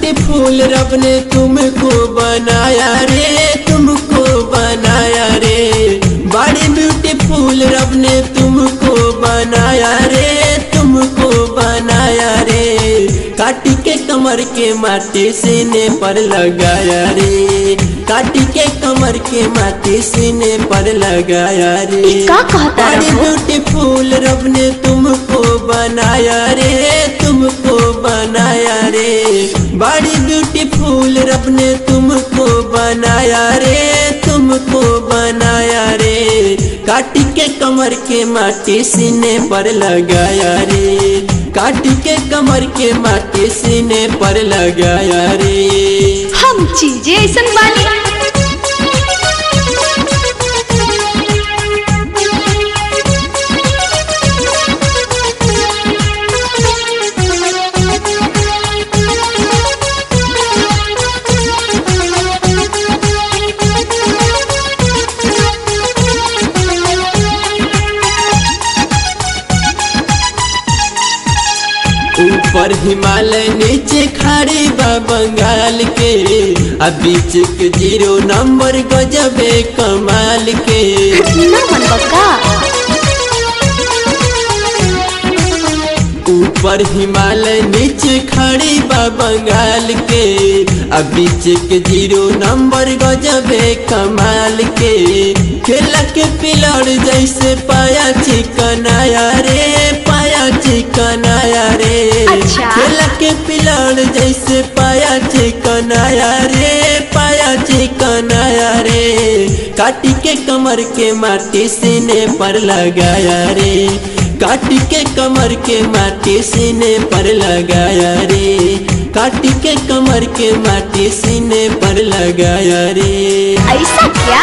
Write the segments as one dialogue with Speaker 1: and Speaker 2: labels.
Speaker 1: Beautiful रब ने तुमको बनाया रे, तुमको बनाया रे। बड़ी ब्यूटीफुल रब ने तुमको बनाया रे, तुमको बनाया रे। काटी के कमर के माटी सीने पर लगाया रे, काटी के कमर के माटी सीने पर लगाया रे। बड़ी ब्यूटीफुल रब ने तुमको बनाया रे, तुमको बनाया रे। बड़ी ब्यूटीफुल रब ने तुमको बनाया रे, तुमको बनाया रे। काटी के कमर के माटी सीने पर लगाया रे, काटी के कमर के माटी सीने पर लगाया रे।
Speaker 2: हम चीजें ऐसन बानी।
Speaker 1: ऊपर हिमालय नीचे खाड़ी बा बंगाल के, अब बीच के 0 नंबर गजबे कमाल के। ऊपर हिमालय नीचे खाड़ी बा बंगाल के, अब बीच के 0 नंबर गजबे कमाल के। खेला के पिलड़ जैसे पाया चिकनाया रे, पाया चिकनाया रे। खेला के पिलड़ जैसे पाया चिकनाया रे, पाया चिकनाया रे। काटी के कमर के माटी सीने पर लगाया रे, काटी के कमर के माटी सीने पर लगाया रे। काटी के कमर के माटी सीने पर लगाया रे।
Speaker 2: ऐसा क्या?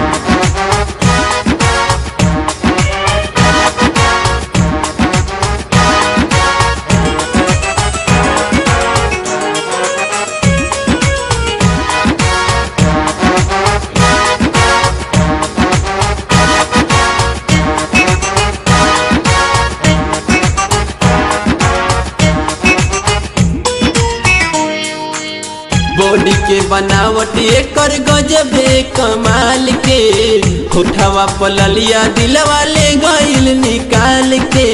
Speaker 1: बॉडी के बनावट एकर गजबे कमाल के। होठवा पललिया दिलवा ले गइल निकाल के।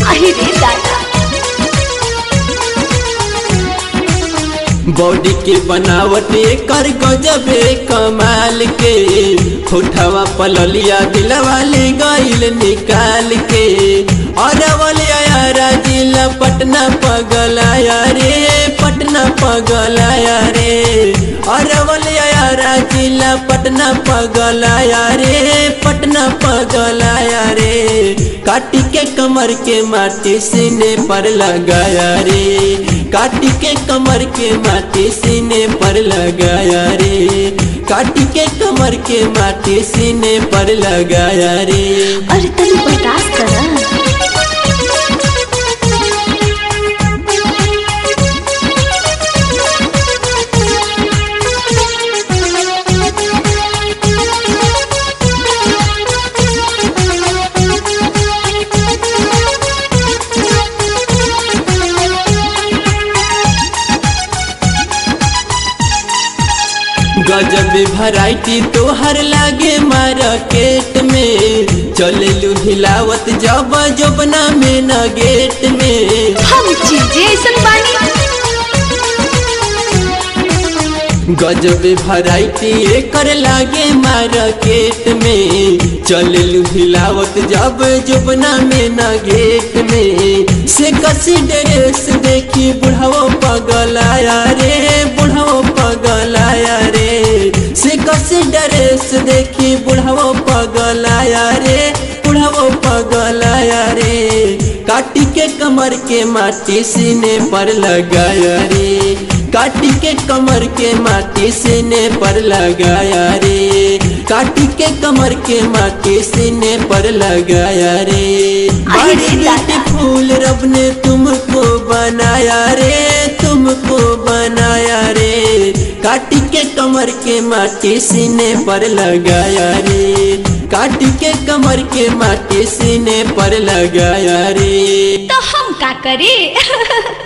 Speaker 1: बॉडी के बनावट एकर गजबे कमाल के। होठवा पललिया दिलवा ले गइल निकाल के। अरवलिया जिला पटना पगलाया रे, पटना पगलाया रे। अरवलिया जिला पटना पगलाया रे, पटना पगलाया रे। काटी के कमर के माटी सीने पर लगाया रे, काटी के कमर के माटी सीने पर लगाया रे। काटी के कमर के माटी सीने पर लगाया रे।
Speaker 2: अरे तनी बर्दाश्त कर।
Speaker 1: गजब वैरायटी तोहर लागे मार्केट में। चलेलू हिलावत जब जोबना में न गेट में।
Speaker 2: हम चीजें ऐसन बानी।
Speaker 1: गजब वैरायटी एकर लागे मार्केट में। चलेलू हिलावत जब जोबना में न गेट में। से कसी ड्रेस देखी बुढ़ाओ पगलाया रे, बुढ़ाओ पगलाया रे। से कसी ड्रेस देखी बुढ़ाओ पगलाया रे, बुढ़ाओ पगलाया रे। काटी के कमर के माटी सीने पर लगाया रे, काटी के कमर के माटी सीने पर लगाया रे। काटी के कमर के माटी सीने पर लगाया रे। बड़ी ब्यूटीफुल रब ने तुमको बनाया रे, तुमको बनाया रे। काटी के कमर के माटी सीने पर लगाया रे, काटी के कमर के माटी सीने पर लगाया रे।
Speaker 2: तो हम का करे?